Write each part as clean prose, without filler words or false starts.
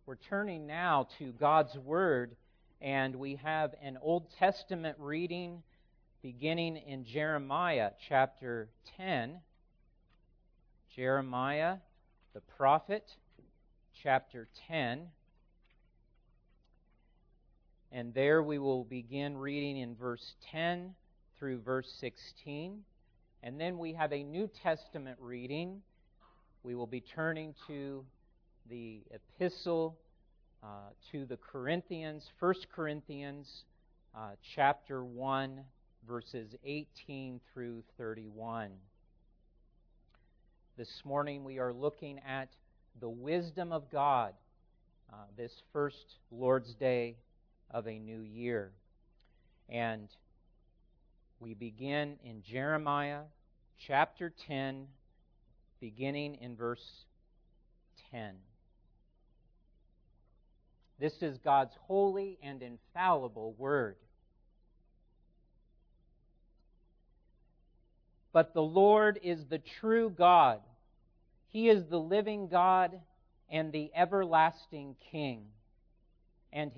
We're turning now to God's Word, and we have an Old Testament reading beginning in Jeremiah chapter 10. Jeremiah, the prophet, chapter 10. And there we will begin reading in verse 10 through verse 16. And then we have a New Testament reading. We will be turning to the epistle to the Corinthians, 1 Corinthians chapter 1, verses 18 through 31. This morning we are looking at the wisdom of God, this first Lord's Day of a new year. And we begin in Jeremiah chapter 10, beginning in verse 10. This is God's holy and infallible word. But the Lord is the true God. He is the living God and the everlasting King. And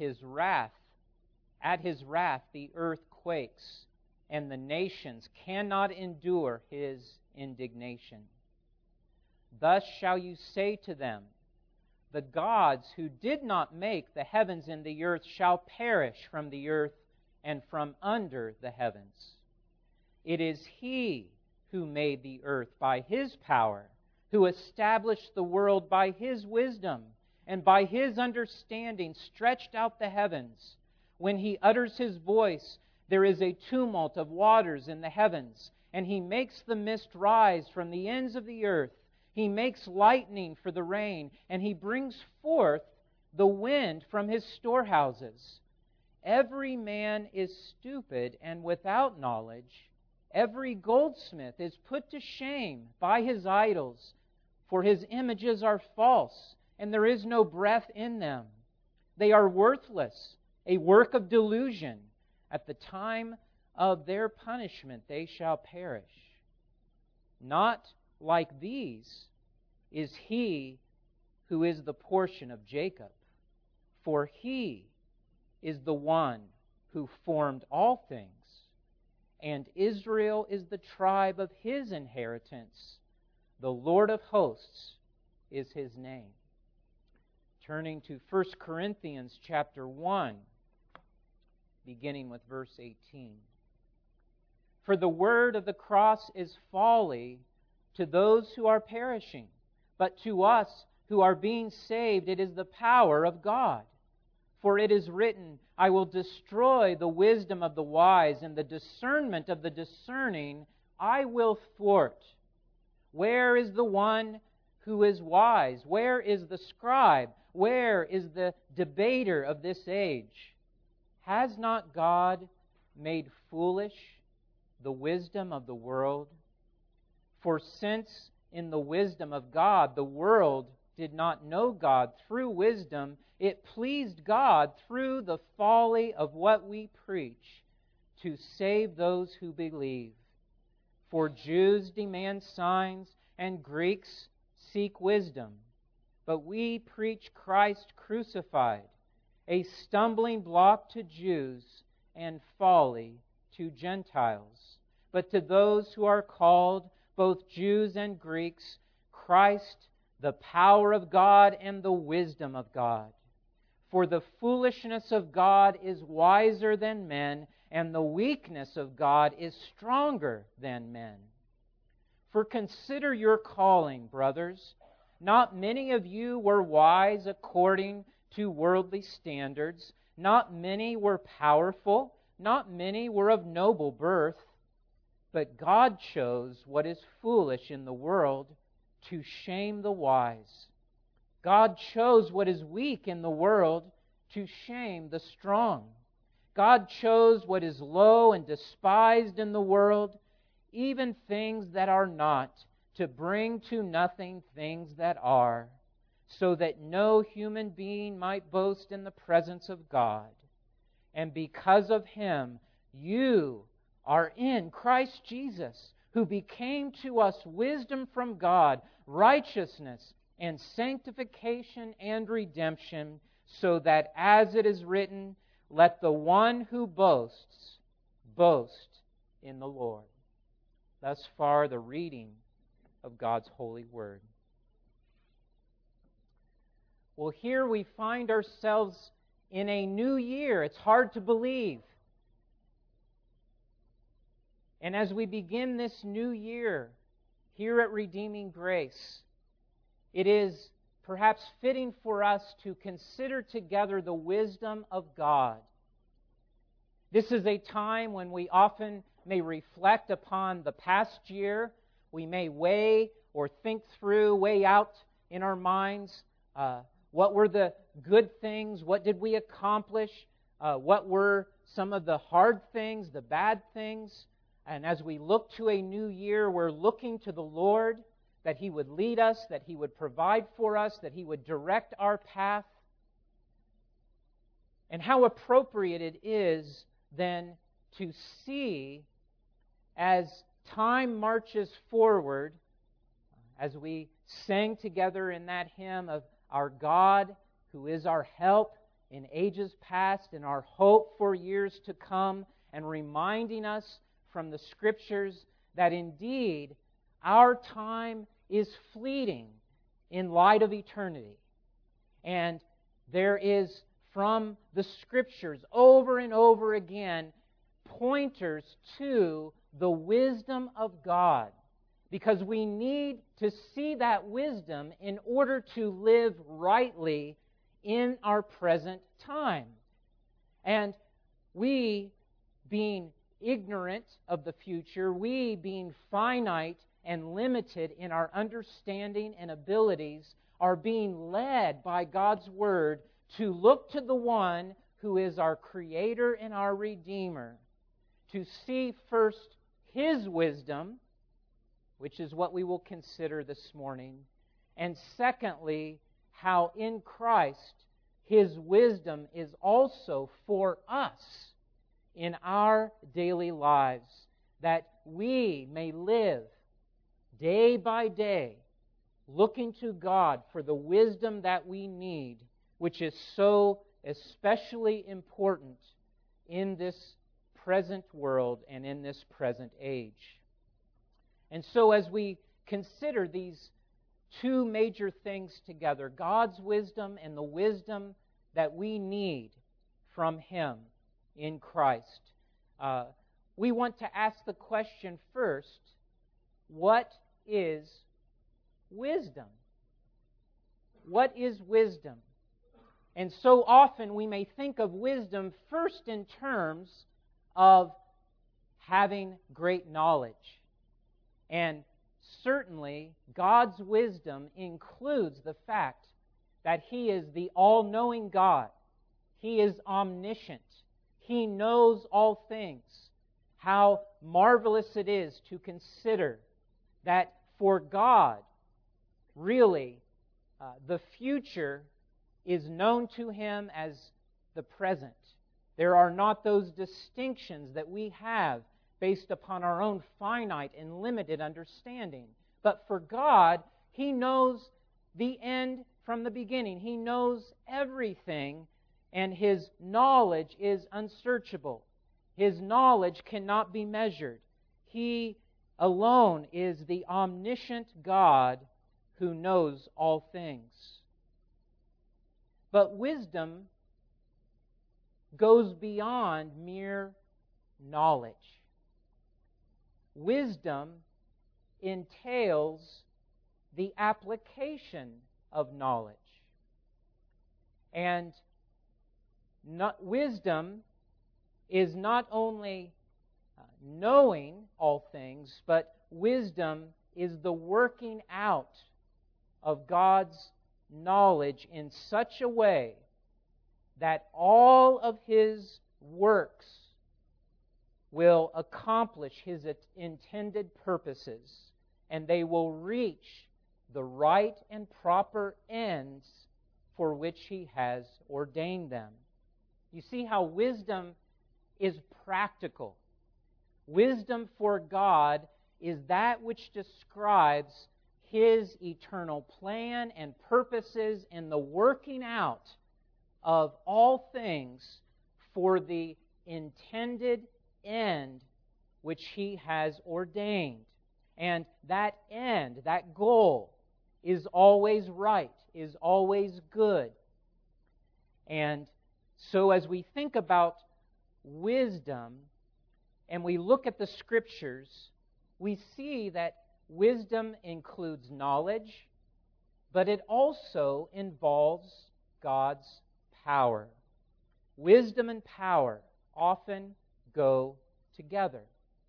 at his wrath the earth quakes, and the nations cannot endure his indignation. Thus shall you say to them, the gods who did not make the heavens and the earth shall perish from the earth and from under the heavens. It is He who made the earth by His power, who established the world by His wisdom, and by His understanding stretched out the heavens. When He utters His voice, there is a tumult of waters in the heavens, and He makes the mist rise from the ends of the earth. He makes lightning for the rain, and He brings forth the wind from His storehouses. Every man is stupid and without knowledge. Every goldsmith is put to shame by his idols, for his images are false, and there is no breath in them. They are worthless, a work of delusion. At the time of their punishment they shall perish. Not like these is He who is the portion of Jacob, for He is the one who formed all things, and Israel is the tribe of His inheritance. The Lord of hosts is His name. Turning to 1 Corinthians chapter 1, beginning with verse 18. For the word of the cross is folly to those who are perishing, but to us who are being saved it is the power of God. For it is written, I will destroy the wisdom of the wise, and the discernment of the discerning I will thwart. Where is the one who is wise? Where is the scribe? Where is the debater of this age? Has not God made foolish the wisdom of the world? For since in the wisdom of God the world did not know God through wisdom, it pleased God through the folly of what we preach to save those who believe. For Jews demand signs and Greeks seek wisdom, but we preach Christ crucified, a stumbling block to Jews and folly to Gentiles. But to those who are called, both Jews and Greeks, Christ, the power of God and the wisdom of God. For the foolishness of God is wiser than men, and the weakness of God is stronger than men. For consider your calling, brothers. Not many of you were wise according to worldly standards. Not many were powerful. Not many were of noble birth. But God chose what is foolish in the world to shame the wise. God chose what is weak in the world to shame the strong. God chose what is low and despised in the world, even things that are not, to bring to nothing things that are, so that no human being might boast in the presence of God. And because of Him, you are in Christ Jesus, who became to us wisdom from God, righteousness and sanctification and redemption, so that, as it is written, let the one who boasts boast in the Lord. Thus far, the reading of God's holy word. Well, here we find ourselves in a new year. It's hard to believe. And as we begin this new year here at Redeeming Grace, it is perhaps fitting for us to consider together the wisdom of God. This is a time when we often may reflect upon the past year. We may weigh or think through, weigh out in our minds what were the good things, what did we accomplish, what were some of the hard things, the bad things. And as we look to a new year, we're looking to the Lord that He would lead us, that He would provide for us, that He would direct our path. And how appropriate it is then to see, as time marches forward, as we sang together in that hymn of our God who is our help in ages past and our hope for years to come, and reminding us from the Scriptures that indeed our time is fleeting in light of eternity. And there is from the Scriptures over and over again pointers to the wisdom of God, because we need to see that wisdom in order to live rightly in our present time. And we, being ignorant of the future, we being finite and limited in our understanding and abilities, are being led by God's Word to look to the one who is our Creator and our Redeemer, to see first His wisdom, which is what we will consider this morning, and secondly, how in Christ His wisdom is also for us in our daily lives, that we may live day by day looking to God for the wisdom that we need, which is so especially important in this present world and in this present age. And so as we consider these two major things together, God's wisdom and the wisdom that we need from Him in Christ, we want to ask the question first, what is wisdom? What is wisdom? And so often we may think of wisdom first in terms of having great knowledge. And certainly God's wisdom includes the fact that He is the all-knowing God. He is omniscient. He knows all things. How marvelous it is to consider that for God, really, the future is known to Him as the present. There are not those distinctions that we have based upon our own finite and limited understanding. But for God, He knows the end from the beginning. He knows everything, and His knowledge is unsearchable. His knowledge cannot be measured. He alone is the omniscient God who knows all things. But wisdom goes beyond mere knowledge. Wisdom entails the application of knowledge. And wisdom is not only knowing all things, but wisdom is the working out of God's knowledge in such a way that all of His works will accomplish His intended purposes, and they will reach the right and proper ends for which He has ordained them. You see how wisdom is practical. Wisdom for God is that which describes His eternal plan and purposes and the working out of all things for the intended end which He has ordained. And that end, that goal, is always right, is always good. And so as we think about wisdom and we look at the Scriptures, we see that wisdom includes knowledge, but it also involves God's power. Wisdom and power often go together.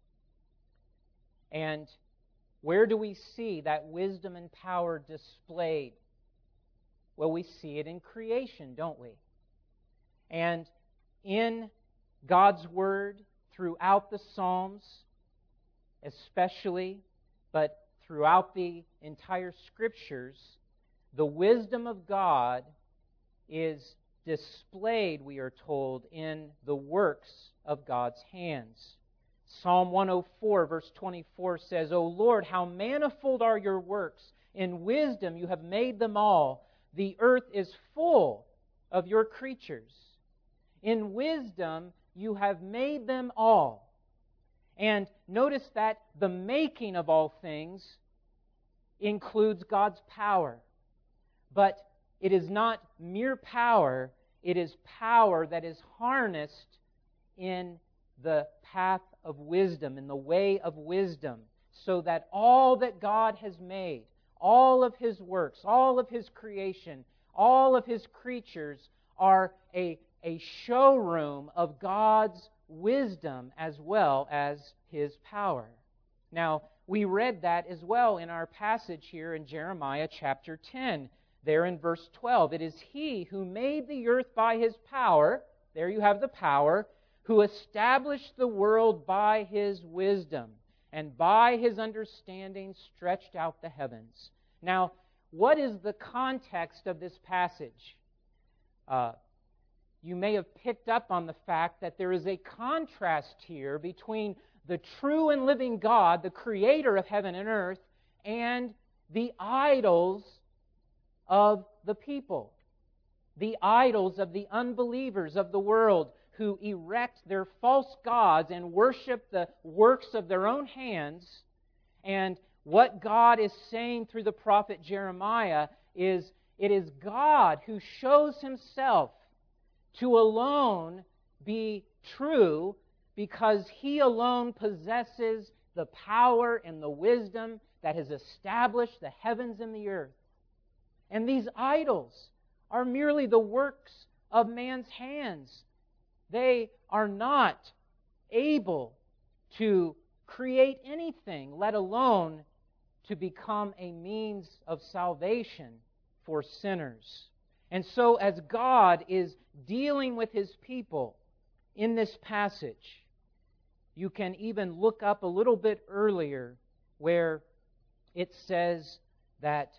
And where do we see that wisdom and power displayed? Well, we see it in creation, don't we? And in God's Word, throughout the Psalms, especially, but throughout the entire Scriptures, the wisdom of God is displayed, we are told, in the works of God's hands. Psalm 104, verse 24 says, O Lord, how manifold are your works! In wisdom you have made them all. The earth is full of your creatures. In wisdom you have made them all. And notice that the making of all things includes God's power. But it is not mere power, it is power that is harnessed in the path of wisdom, in the way of wisdom, so that all that God has made, all of His works, all of His creation, all of His creatures are a showroom of God's wisdom as well as His power. Now, we read that as well in our passage here in Jeremiah chapter 10, there in verse 12. It is He who made the earth by His power, there you have the power, who established the world by His wisdom, and by His understanding stretched out the heavens. Now, what is the context of this passage? You may have picked up on the fact that there is a contrast here between the true and living God, the creator of heaven and earth, and the idols of the people, the idols of the unbelievers of the world, who erect their false gods and worship the works of their own hands. And what God is saying through the prophet Jeremiah is, it is God who shows Himself to alone be true, because He alone possesses the power and the wisdom that has established the heavens and the earth. And these idols are merely the works of man's hands. They are not able to create anything, let alone to become a means of salvation for sinners. And so as God is dealing with His people in this passage, you can even look up a little bit earlier where it says that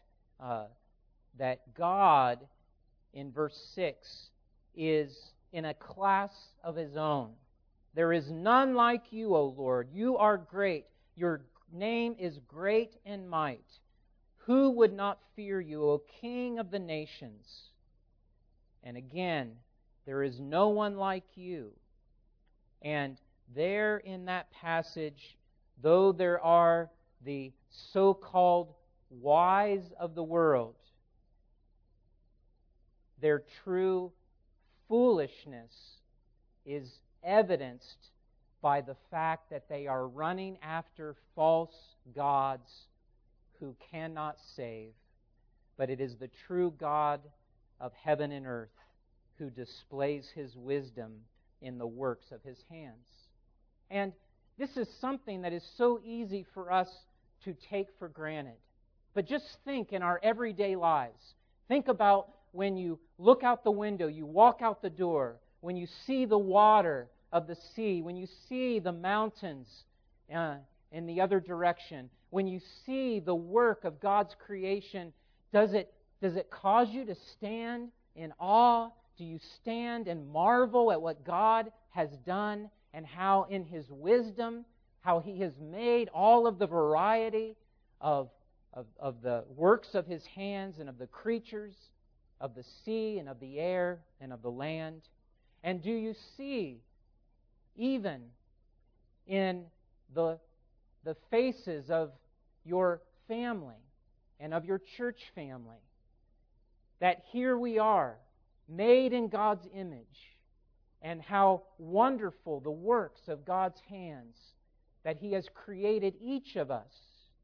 God, in verse 6, is in a class of His own. There is none like you, O Lord. You are great. Your name is great in might. Who would not fear you, O King of the nations? And again, there is no one like you. And there in that passage, though there are the so-called wise of the world, their true foolishness is evidenced by the fact that they are running after false gods who cannot save. But it is the true God of heaven and earth who displays His wisdom in the works of His hands. And this is something that is so easy for us to take for granted. But just think in our everyday lives. Think about when you look out the window, you walk out the door, when you see the water of the sea, when you see the mountains in the other direction, when you see the work of God's creation, does it cause you to stand in awe? Do you stand and marvel at what God has done and how in His wisdom, how He has made all of the variety of of the works of His hands and of the creatures, of the sea and of the air and of the land? And do you see, even in the faces of your family and of your church family, that here we are, made in God's image, and how wonderful the works of God's hands, that He has created each of us,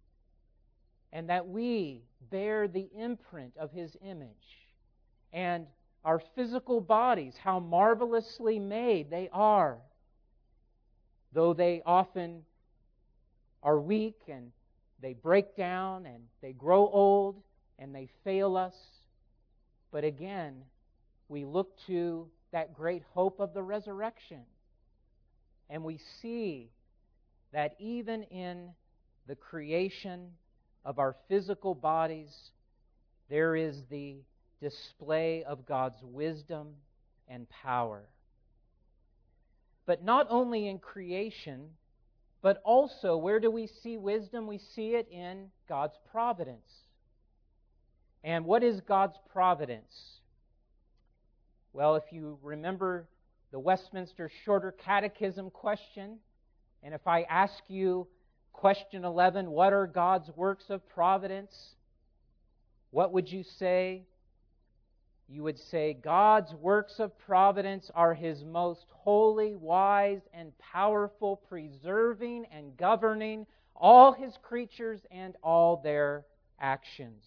and that we bear the imprint of His image. And our physical bodies, how marvelously made they are, though they often are weak and they break down and they grow old and they fail us. But again, we look to that great hope of the resurrection, and we see that even in the creation of our physical bodies, there is the display of God's wisdom and power. But not only in creation, but also, where do we see wisdom? We see it in God's providence. And what is God's providence? Well, if you remember the Westminster Shorter Catechism question, and if I ask you question 11, what are God's works of providence? What would you say? You would say, God's works of providence are His most holy, wise, and powerful, preserving and governing all His creatures and all their actions.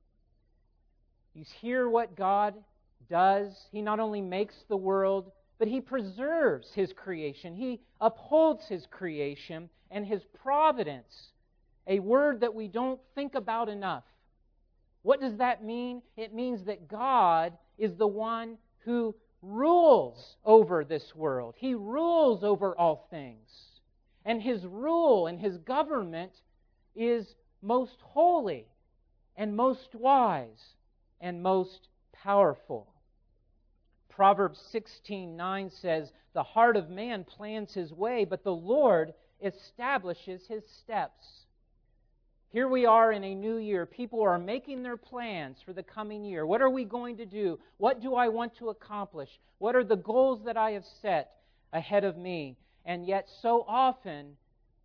You hear what God does? He not only makes the world, but He preserves His creation. He upholds His creation and His providence, a word that we don't think about enough. What does that mean? It means that God is the one who rules over this world. He rules over all things. And His rule and His government is most holy and most wise and most powerful. Proverbs 16:9 says, "The heart of man plans his way, but the Lord establishes his steps." Here we are in a new year. People are making their plans for the coming year. What are we going to do? What do I want to accomplish? What are the goals that I have set ahead of me? And yet so often,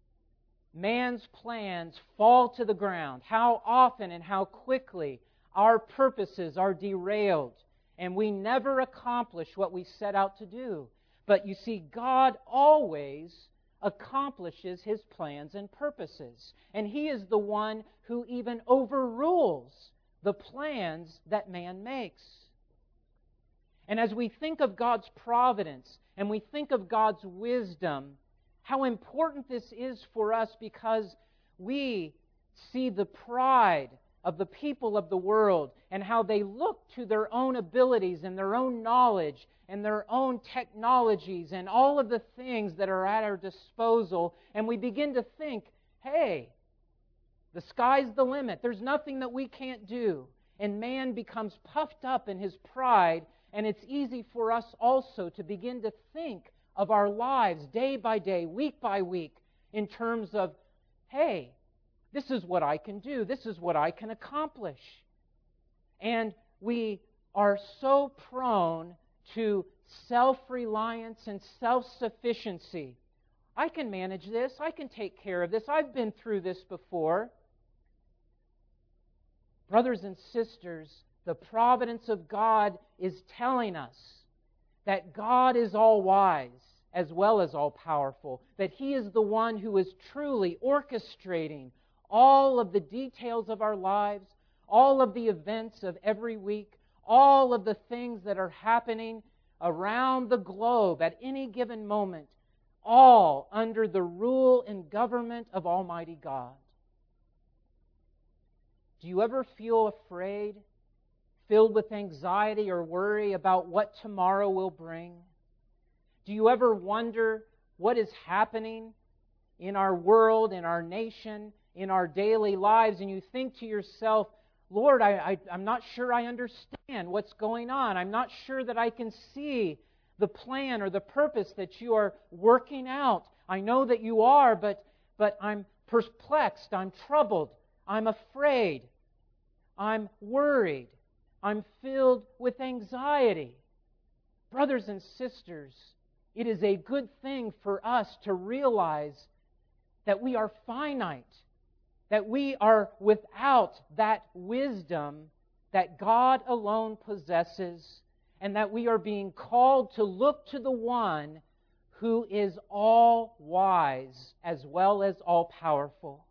man's plans fall to the ground. How often and how quickly our purposes are derailed, and we never accomplish what we set out to do. But you see, God always accomplishes His plans and purposes. And He is the one who even overrules the plans that man makes. And as we think of God's providence and we think of God's wisdom, how important this is for us, because we see the pride of the people of the world and how they look to their own abilities and their own knowledge and their own technologies and all of the things that are at our disposal, and we begin to think, hey, the sky's the limit. There's nothing that we can't do. And man becomes puffed up in his pride, and it's easy for us also to begin to think of our lives day by day, week by week, in terms of, hey, this is what I can do. This is what I can accomplish. And we are so prone to self-reliance and self-sufficiency. I can manage this. I can take care of this. I've been through this before. Brothers and sisters, the providence of God is telling us that God is all-wise as well as all-powerful, that He is the one who is truly orchestrating all of the details of our lives, all of the events of every week, all of the things that are happening around the globe at any given moment, all under the rule and government of Almighty God. Do you ever feel afraid, filled with anxiety or worry about what tomorrow will bring? Do you ever wonder what is happening in our world, in our nation, in our daily lives, and you think to yourself, Lord, I'm not sure I understand what's going on. I'm not sure that I can see the plan or the purpose that you are working out. I know that you are, but I'm perplexed. I'm troubled. I'm afraid. I'm worried. I'm filled with anxiety. Brothers and sisters, it is a good thing for us to realize that we are finite, that we are without that wisdom that God alone possesses, and that we are being called to look to the one who is all wise as well as all powerful.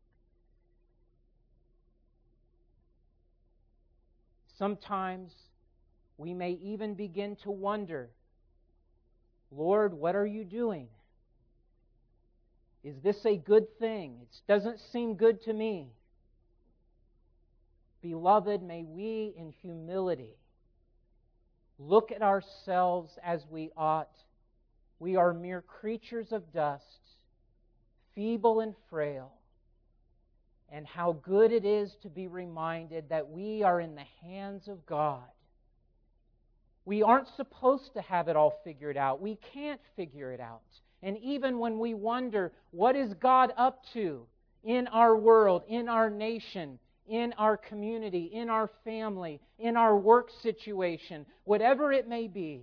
Sometimes we may even begin to wonder, Lord, what are you doing? Is this a good thing? It doesn't seem good to me. Beloved, may we in humility look at ourselves as we ought. We are mere creatures of dust, feeble and frail. And how good it is to be reminded that we are in the hands of God. We aren't supposed to have it all figured out. We can't figure it out. And even when we wonder, what is God up to in our world, in our nation, in our community, in our family, in our work situation, whatever it may be,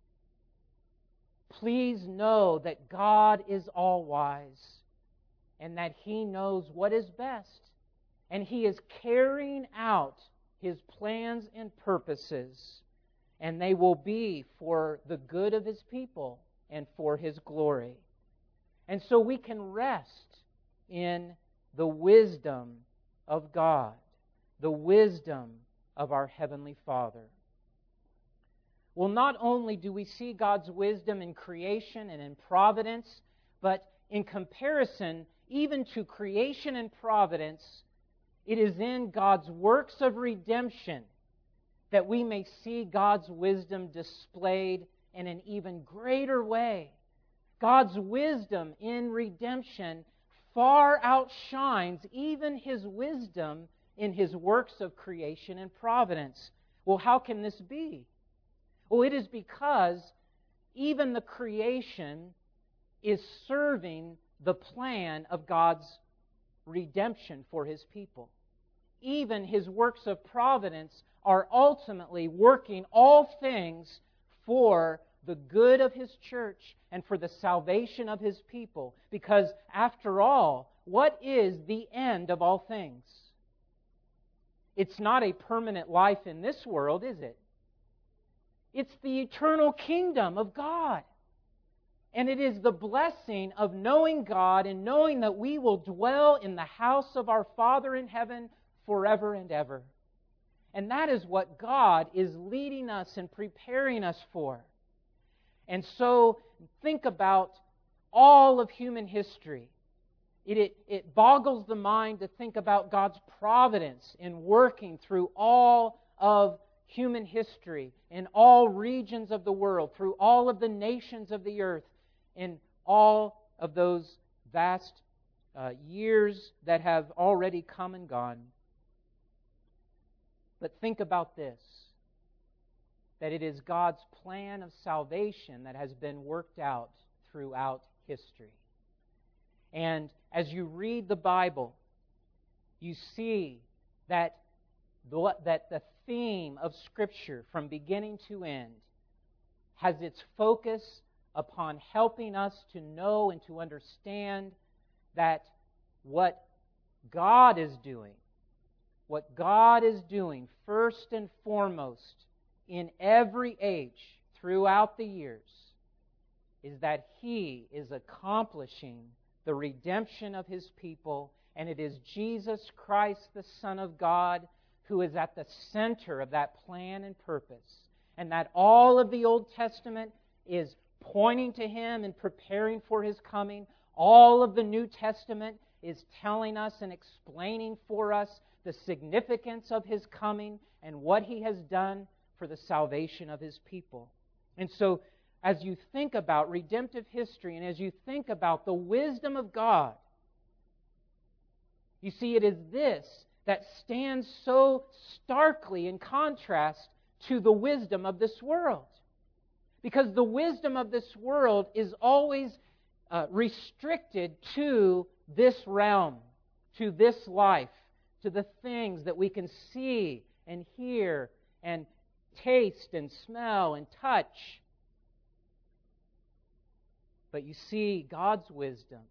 please know that God is all-wise and that He knows what is best. And He is carrying out His plans and purposes, and they will be for the good of His people and for His glory. And so we can rest in the wisdom of God, the wisdom of our Heavenly Father. Well, not only do we see God's wisdom in creation and in providence, but in comparison even to creation and providence, it is in God's works of redemption that we may see God's wisdom displayed in an even greater way. God's wisdom in redemption far outshines even His wisdom in His works of creation and providence. Well, how can this be? Well, it is because even the creation is serving the plan of God's redemption for His people. Even His works of providence are ultimately working all things for the good of His church and for the salvation of His people. Because after all, what is the end of all things? It's not a permanent life in this world, is it? It's the eternal kingdom of God. And it is the blessing of knowing God and knowing that we will dwell in the house of our Father in heaven forever and ever. And that is what God is leading us and preparing us for. And so think about all of human history. It boggles the mind to think about God's providence in working through all of human history, in all regions of the world, through all of the nations of the earth, in all of those vast years that have already come and gone. But think about this, that it is God's plan of salvation that has been worked out throughout history. And as you read the Bible, you see that the theme of Scripture from beginning to end has its focus upon helping us to know and to understand that what God is doing first and foremost in every age throughout the years is that He is accomplishing the redemption of His people, and it is Jesus Christ, the Son of God, who is at the center of that plan and purpose. And that all of the Old Testament is pointing to Him and preparing for His coming. All of the New Testament is telling us and explaining for us the significance of His coming and what He has done for the salvation of His people. And so, as you think about redemptive history and as you think about the wisdom of God, you see, it is this that stands so starkly in contrast to the wisdom of this world. Because the wisdom of this world is always restricted to this realm, to this life, to the things that we can see and hear and taste and smell and touch. But you see, God's wisdom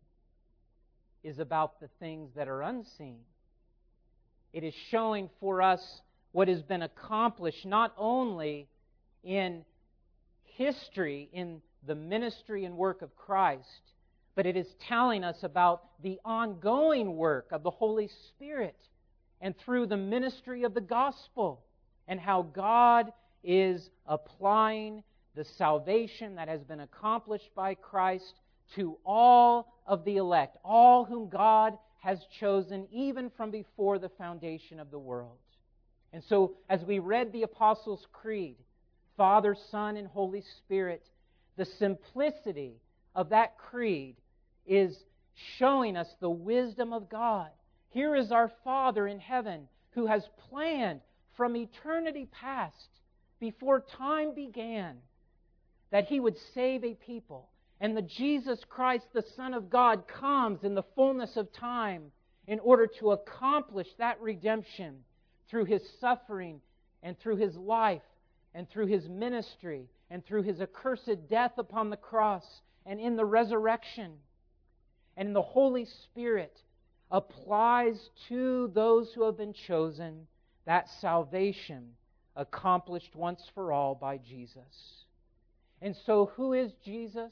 is about the things that are unseen. It is showing for us what has been accomplished not only in history, in the ministry and work of Christ, but it is telling us about the ongoing work of the Holy Spirit and through the ministry of the gospel, and how God is applying the salvation that has been accomplished by Christ to all of the elect, all whom God has chosen even from before the foundation of the world. And so, as we read the Apostles' Creed, Father, Son, and Holy Spirit, the simplicity of that creed is showing us the wisdom of God. Here is our Father in heaven who has planned from eternity past, before time began, that He would save a people. And the Jesus Christ, the Son of God, comes in the fullness of time in order to accomplish that redemption through His suffering and through His life and through His ministry and through His accursed death upon the cross and in the resurrection. And the Holy Spirit applies to those who have been chosen that salvation accomplished once for all by Jesus. And so who is Jesus?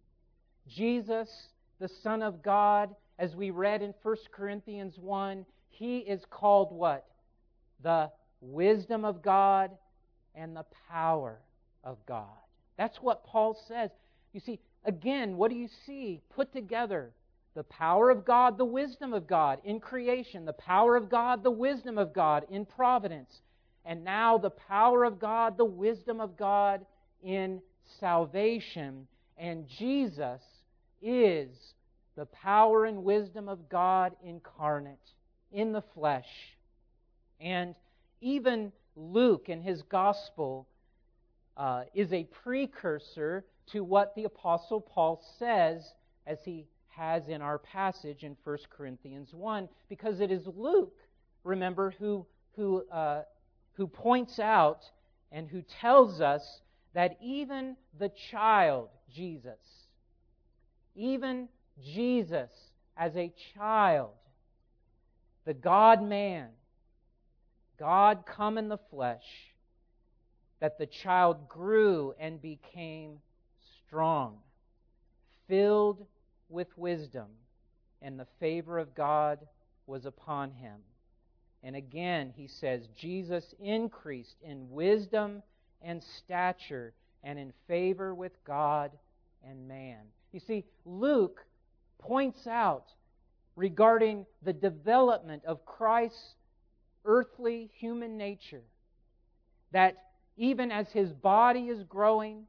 Jesus, the Son of God, as we read in 1 Corinthians 1, He is called what? The wisdom of God and the power of God. That's what Paul says. You see, again, what do you see put together? The power of God, the wisdom of God in creation. The power of God, the wisdom of God in providence. And now the power of God, the wisdom of God in salvation. And Jesus is the power and wisdom of God incarnate in the flesh. And even Luke in his gospel is a precursor to what the Apostle Paul says as he has in our passage in 1 Corinthians 1, because it is Luke, remember, who points out and who tells us that even the child, Jesus, even Jesus as a child, the God-man, God come in the flesh, that the child grew and became strong, filled with wisdom, and the favor of God was upon him. And again, he says, Jesus increased in wisdom and stature and in favor with God and man. You see, Luke points out regarding the development of Christ's earthly human nature, that even as His body is growing,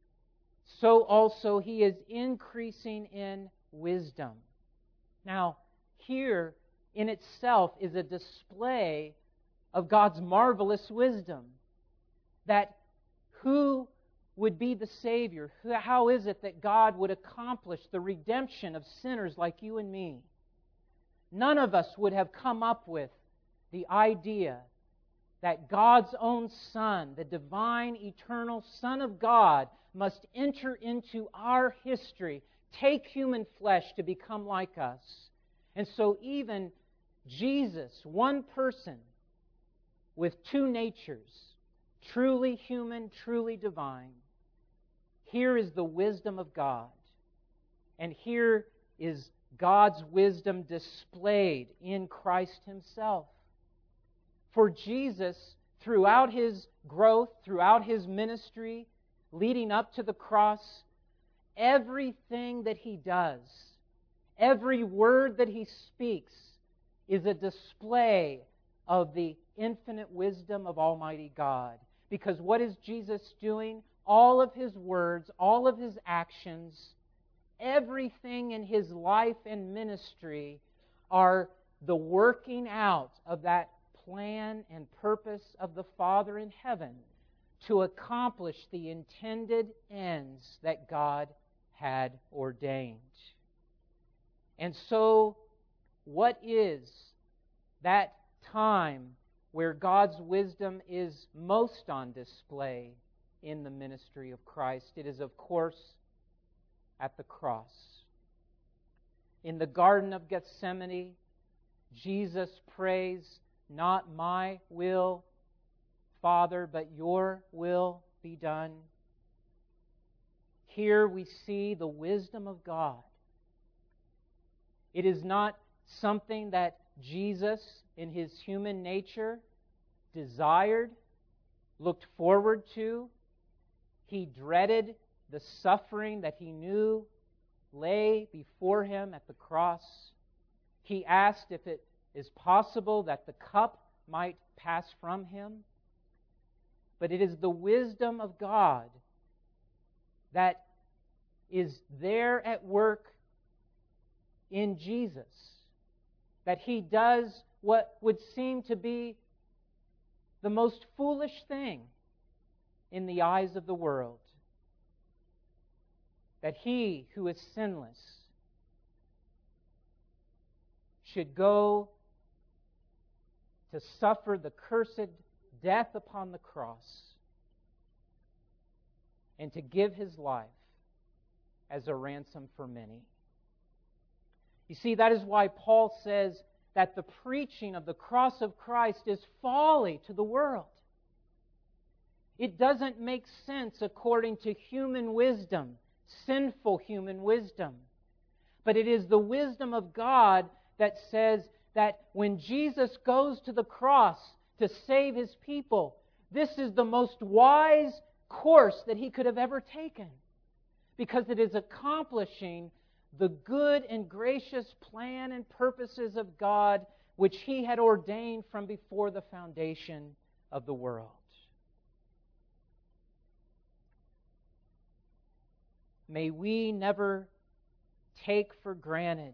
so also He is increasing in wisdom. Now, here in itself is a display of God's marvelous wisdom. That who would be the Savior? How is it that God would accomplish the redemption of sinners like you and me? None of us would have come up with the idea that God's own Son, the divine, eternal Son of God, must enter into our history, take human flesh to become like us. And so even Jesus, one person with two natures, truly human, truly divine, here is the wisdom of God. And here is God's wisdom displayed in Christ Himself. For Jesus, throughout His growth, throughout His ministry, leading up to the cross, everything that He does, every word that He speaks, is a display of the infinite wisdom of Almighty God. Because what is Jesus doing? All of His words, all of His actions, everything in His life and ministry are the working out of that plan and purpose of the Father in heaven to accomplish the intended ends that God had ordained. And so, what is that time where God's wisdom is most on display in the ministry of Christ. It is, of course, at the cross. In the Garden of Gethsemane, Jesus prays, "Not my will, Father, but your will be done." Here we see the wisdom of God. It is not something that Jesus, in his human nature, desired, looked forward to. He dreaded the suffering that he knew lay before him at the cross. He asked if it is possible that the cup might pass from him. But it is the wisdom of God that is there at work in Jesus, that he does what would seem to be the most foolish thing in the eyes of the world. That he who is sinless should go to suffer the cursed death upon the cross and to give his life as a ransom for many. You see, that is why Paul says that the preaching of the cross of Christ is folly to the world. It doesn't make sense according to human wisdom, sinful human wisdom. But it is the wisdom of God that says that when Jesus goes to the cross to save his people, this is the most wise course that he could have ever taken, because it is accomplishing the good and gracious plan and purposes of God which he had ordained from before the foundation of the world. May we never take for granted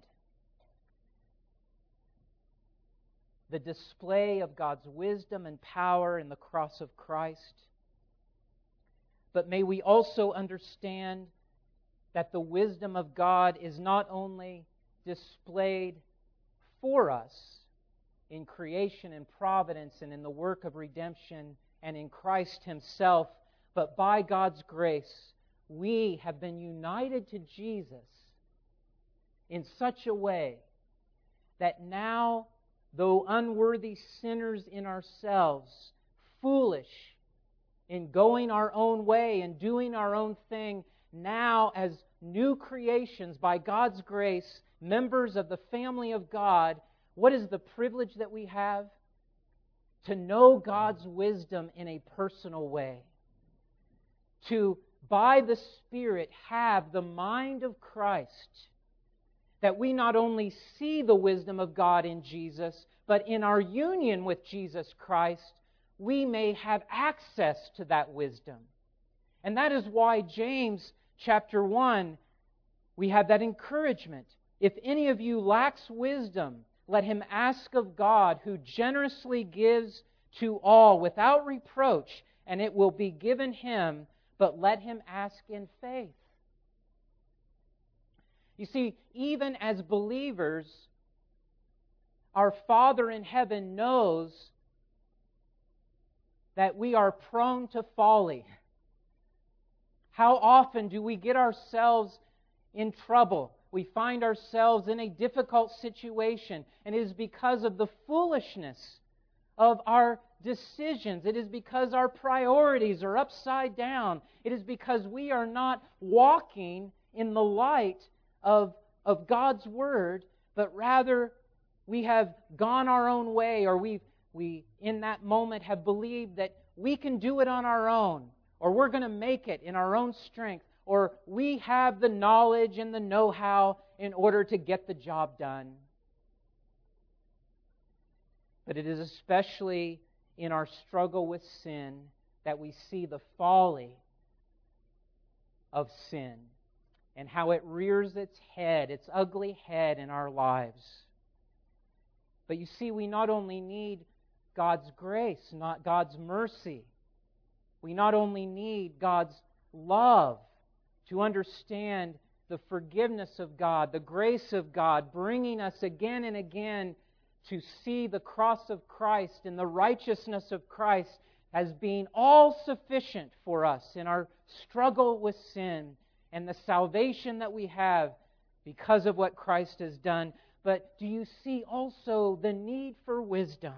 the display of God's wisdom and power in the cross of Christ. But may we also understand that the wisdom of God is not only displayed for us in creation and providence and in the work of redemption and in Christ himself, but by God's grace, we have been united to Jesus in such a way that now, though unworthy sinners in ourselves, foolish in going our own way and doing our own thing, now as new creations by God's grace, members of the family of God, what is the privilege that we have? To know God's wisdom in a personal way. To, by the Spirit, have the mind of Christ. That we not only see the wisdom of God in Jesus, but in our union with Jesus Christ, we may have access to that wisdom. And that is why James chapter 1, we have that encouragement. If any of you lacks wisdom, let him ask of God, who generously gives to all without reproach, and it will be given him, but let him ask in faith. You see, even as believers, our Father in heaven knows that we are prone to folly. How often do we get ourselves in trouble? We find ourselves in a difficult situation, and it is because of the foolishness of our decisions. It is because our priorities are upside down. It is because we are not walking in the light of God's Word, but rather we have gone our own way, or we in that moment have believed that we can do it on our own, or we're going to make it in our own strength, or we have the knowledge and the know-how in order to get the job done. But it is especially in our struggle with sin that we see the folly of sin and how it rears its head, its ugly head in our lives. But you see, we not only need God's grace, not God's mercy. We not only need God's love to understand the forgiveness of God, the grace of God, bringing us again and again to see the cross of Christ and the righteousness of Christ as being all sufficient for us in our struggle with sin and the salvation that we have because of what Christ has done. But do you see also the need for wisdom?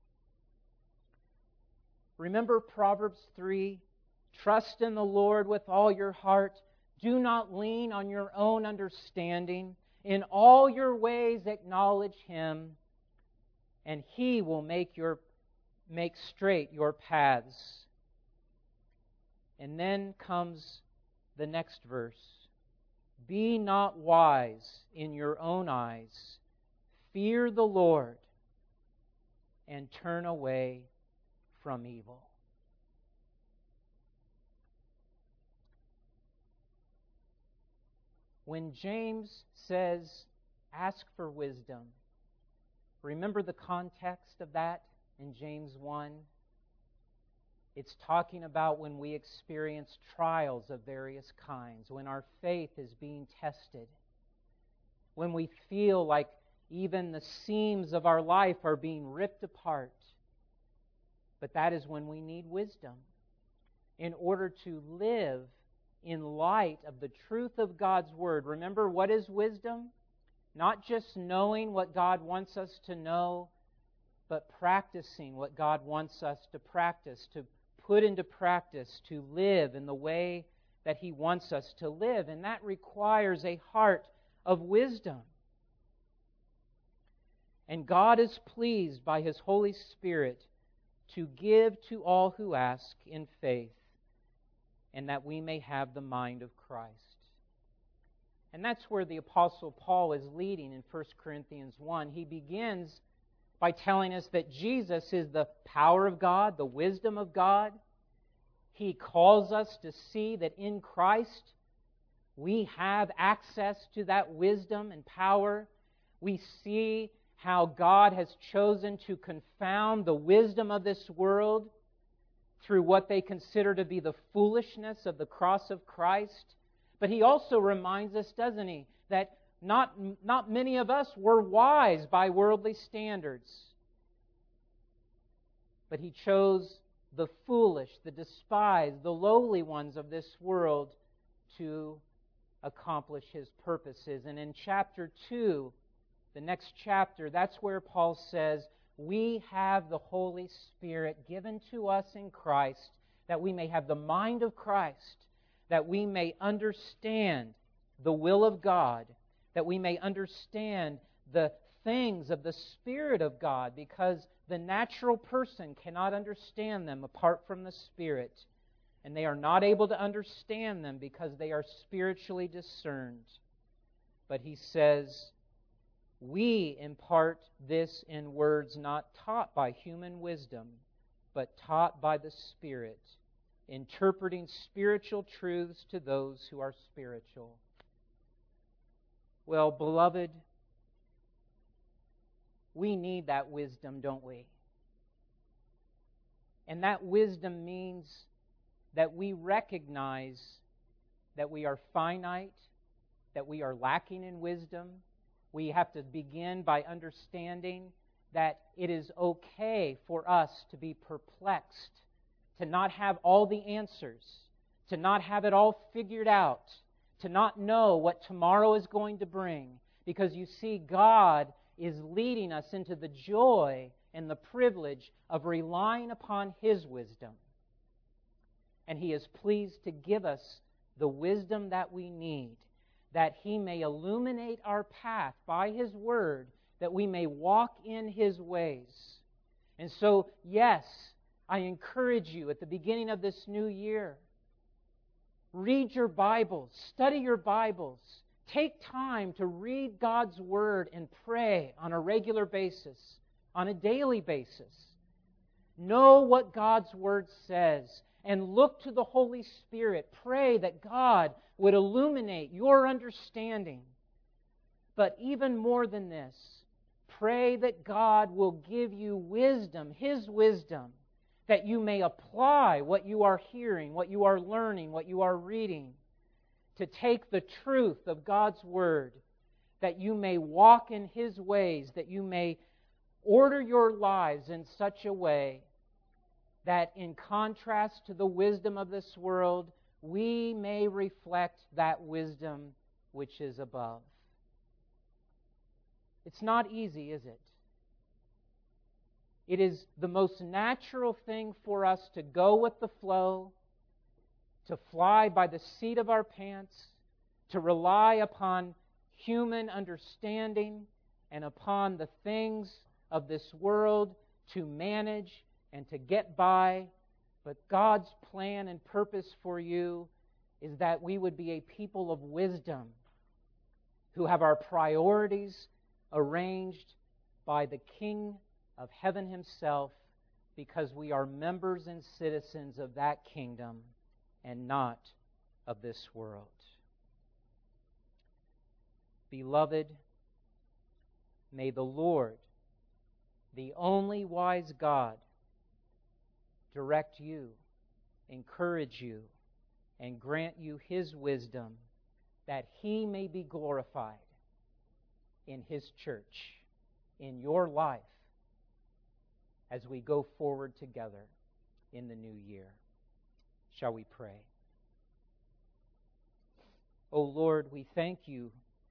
Remember Proverbs 3, trust in the Lord with all your heart. Do not lean on your own understanding. In all your ways acknowledge Him, and He will make straight your paths. And then comes the next verse. Be not wise in your own eyes. Fear the Lord and turn away from evil. When James says, ask for wisdom, remember the context of that in James 1? It's talking about when we experience trials of various kinds, when our faith is being tested, when we feel like even the seams of our life are being ripped apart. But that is when we need wisdom in order to live in light of the truth of God's Word. Remember, what is wisdom? Not just knowing what God wants us to know, but practicing what God wants us to practice, to put into practice, to live in the way that He wants us to live. And that requires a heart of wisdom. And God is pleased by His Holy Spirit to give to all who ask in faith, and that we may have the mind of Christ. And that's where the Apostle Paul is leading in 1 Corinthians 1. He begins by telling us that Jesus is the power of God, the wisdom of God. He calls us to see that in Christ we have access to that wisdom and power. We see how God has chosen to confound the wisdom of this world through what they consider to be the foolishness of the cross of Christ. But He also reminds us, doesn't He, that not many of us were wise by worldly standards. But He chose the foolish, the despised, the lowly ones of this world to accomplish His purposes. And in chapter 2, the next chapter, that's where Paul says, we have the Holy Spirit given to us in Christ, that we may have the mind of Christ, that we may understand the will of God, that we may understand the things of the Spirit of God, because the natural person cannot understand them apart from the Spirit, and they are not able to understand them because they are spiritually discerned. But he says, we impart this in words not taught by human wisdom, but taught by the Spirit, interpreting spiritual truths to those who are spiritual. Well, beloved, we need that wisdom, don't we? And that wisdom means that we recognize that we are finite, that we are lacking in wisdom. We have to begin by understanding that it is okay for us to be perplexed, to not have all the answers, to not have it all figured out, to not know what tomorrow is going to bring. Because you see, God is leading us into the joy and the privilege of relying upon His wisdom. And He is pleased to give us the wisdom that we need, that He may illuminate our path by His Word, that we may walk in His ways. And so, yes, I encourage you at the beginning of this new year, read your Bibles, study your Bibles, take time to read God's Word and pray on a regular basis, on a daily basis. Know what God's Word says and look to the Holy Spirit. Pray that God would illuminate your understanding. But even more than this, pray that God will give you wisdom, His wisdom, that you may apply what you are hearing, what you are learning, what you are reading, to take the truth of God's Word, that you may walk in His ways, that you may order your lives in such a way that in contrast to the wisdom of this world, we may reflect that wisdom which is above. It's not easy, is it? It is the most natural thing for us to go with the flow, to fly by the seat of our pants, to rely upon human understanding and upon the things of this world to manage and to get by. But God's plan and purpose for you is that we would be a people of wisdom who have our priorities arranged by the King of heaven himself, because we are members and citizens of that kingdom and not of this world. Beloved, may the Lord, the only wise God, direct you, encourage you, and grant you His wisdom, that He may be glorified in His church, in your life, as we go forward together in the new year. Shall we pray? O Lord, we thank you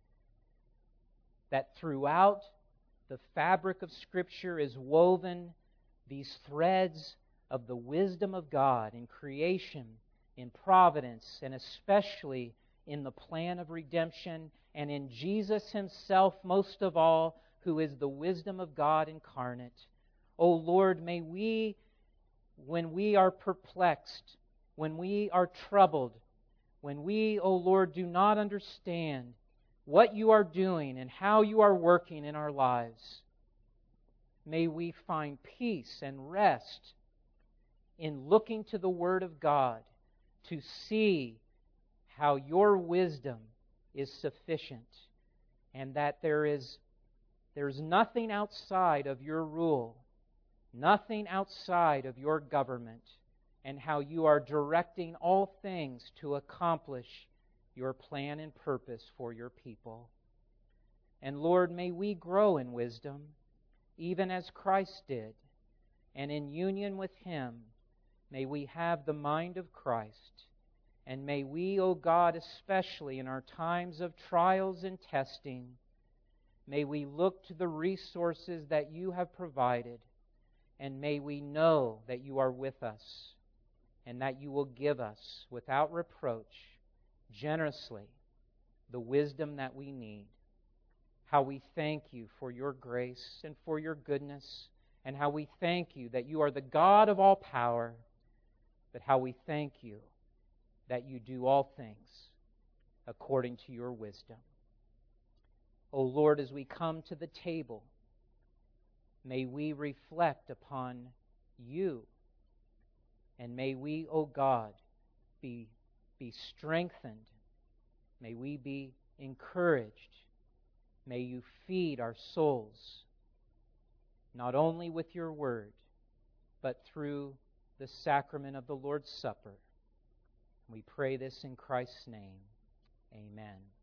that throughout the fabric of Scripture is woven these threads of the wisdom of God in creation, in providence, and especially in the plan of redemption, and in Jesus Himself most of all, who is the wisdom of God incarnate. O Lord, may we, when we are perplexed, when we are troubled, when we, O Lord, do not understand what you are doing and how you are working in our lives, may we find peace and rest in looking to the Word of God to see how your wisdom is sufficient, and that there's nothing outside of your rule, nothing outside of your government, and how you are directing all things to accomplish your plan and purpose for your people. And Lord, may we grow in wisdom, even as Christ did, and in union with Him, may we have the mind of Christ. And may we, O God, especially in our times of trials and testing, may we look to the resources that you have provided, and may we know that you are with us, and that you will give us, without reproach, generously, the wisdom that we need. How we thank you for your grace and for your goodness, and how we thank you that you are the God of all power, but how we thank you that you do all things according to your wisdom. O Lord, as we come to the table, may we reflect upon you, and may we, O God, be strengthened. May we be encouraged. May you feed our souls, not only with your word, but through the sacrament of the Lord's Supper. We pray this in Christ's name. Amen.